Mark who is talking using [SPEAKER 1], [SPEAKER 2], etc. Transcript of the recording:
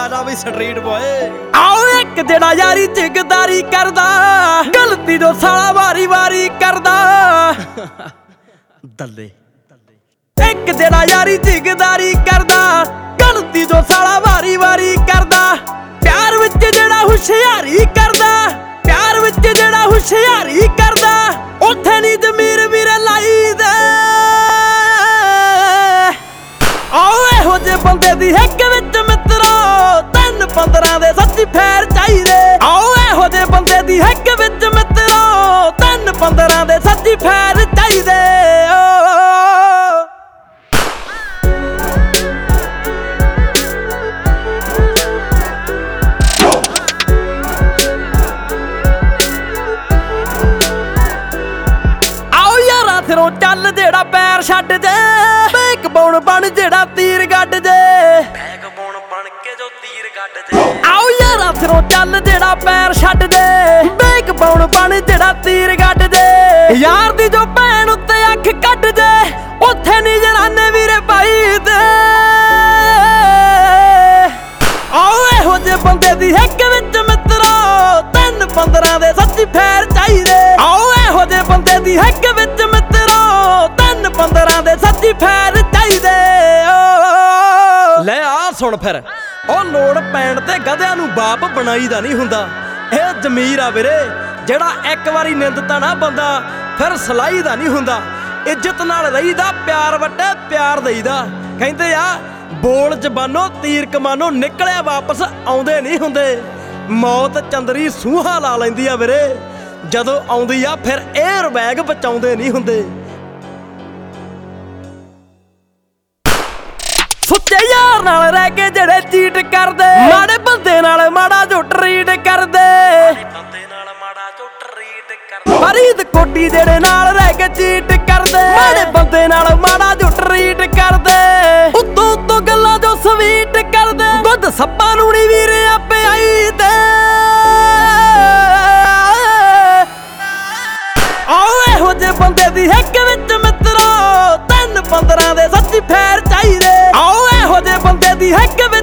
[SPEAKER 1] ਆਜਾ ਵੀ street boy.
[SPEAKER 2] आओ एक जेड़ा यारी जिगदारी करदा, गलती जो साला वारी वारी करदा।
[SPEAKER 1] दल्ले
[SPEAKER 2] एक जेड़ा यारी जिगदारी करदा, गलती जो साला वारी वारी करदा। प्यार विच जेड़ा हुशियारी करदा, प्यार विच जेड़ा हुशियारी करदा, उथे नी जमीर वीरे लाई दे। आओ इहो जे बंदे दी हिक विच मित्रो 3-15 दे सच्ची फैर चाहीदे। आओ इहो जे बंदे दी हिक विच मित्रो 3-15 दे सच्ची फैर चाहीदे। आओ यारा सिरों चल जेड़ा पैर छड्ड जे, बैक बाउण बन जेड़ा तीर गड्ड जे।
[SPEAKER 1] बैकबोन बन के जो तीर गड्ड जे।
[SPEAKER 2] आओ यारा सिरों चल जेड़ा पैर छड्ड जे, बैक बाउण बन जेड़ा तीर गड्ड जे। यार दी जो भैन उत्ते अख कड्ड जे, उत्थे नी जनाने वीरे पाई दे। आओ इहो जे बंदे दी हिक विच मित्रो 3-15 दे सच्ची फैर चाहीदे। आओ इहो जे बंदे दी हिक विच मित्रो 3-15 दे सच्ची फैर चाहीदे।
[SPEAKER 1] ਲੈ ਆ ਸੁਣ ਫਿਰ, ਉਹ ਲੋੜ ਪੈਣ ਤੇ ਗਧਿਆਂ ਨੂੰ ਬਾਪ ਬਣਾਈਦਾ ਨਹੀਂ ਹੁੰਦਾ। ਇਹ ਜ਼ਮੀਰ ਆ ਵੀਰੇ, ਜਿਹੜਾ ਇੱਕ ਵਾਰੀ ਨਿੰਦਤਾ ਨਾ ਬੰਦਾ ਫਿਰ ਸਲਾਈ ਦਾ ਨਹੀਂ ਹੁੰਦਾ। ਇੱਜ਼ਤ ਨਾਲ ਰਹੀਦਾ, ਪਿਆਰ ਵੱਟੇ ਪਿਆਰ ਦੇਈਦਾ। ਕਹਿੰਦੇ ਆ ਬੋਲ ਜ਼ਬਾਨੋਂ ਤੀਰ ਕਮਾਨੋਂ ਨਿਕਲਿਆ ਵਾਪਸ ਆਉਂਦੇ ਨਹੀਂ ਹੁੰਦੇ। ਮੌਤ ਚੰਦਰੀ ਸੂਹਾ ਲਾ ਲੈਂਦੀ ਆ ਵੀਰੇ, ਜਦੋਂ ਆਉਂਦੀ ਆ ਫਿਰ ਇਹ ਰਵੈਗ ਬਚਾਉਂਦੇ ਨਹੀਂ ਹੁੰਦੇ।
[SPEAKER 2] ਸੁੱਚੇ ਯਾਰ ਨਾਲ ਰਹਿ ਕੇ ਜਿਹੜੇ ਚੀਟ ਕਰਦੇ, ਮਾੜੇ ਬੰਦੇ ਨਾਲ ਮਾੜਾ ਜੋ ਟਰੀਟ ਕਰਦੇ।
[SPEAKER 1] ਬੰਦੇ ਨਾਲ ਮਾੜਾ ਜੋ ਟਰੀਟ ਕਰਦੇ।
[SPEAKER 2] ਫਰੀਦ ਕੋਟੀ ਜਿਹੜੇ ਨਾਲ ਰਹਿ ਕੇ ਚੀਟ ਕਰਦੇ, ਮਾੜੇ ਬੰਦੇ ਨਾਲ ਮਾੜਾ ਜੋ ਟਰੀਟ ਕਰਦੇ। ਉੱਤੋਂ ਉੱਤੋਂ ਗੱਲਾਂ ਜੋ ਸਵੀਟ ਕਰਦੇ, ਦੁੱਧ ਸੱਪਾਂ ਨੂੰ ਨੀ ਵੀਰੇ ਆਪੇ ਆਈ ਦੇ। ਆਓ ਇਹੋ ਜੇ ਬੰਦੇ ਦੀ ਹਿੱਕ ਵਿੱਚ ਮਿੱਤਰੋ 3-15 ਦੇ ਸੱਚੀ ਫੈਰ ਚਾਹੀਦੇ। ਆਓ ਇਹੋ ਜੇ ਬੰਦੇ ਦੀ ਹਿੱਕ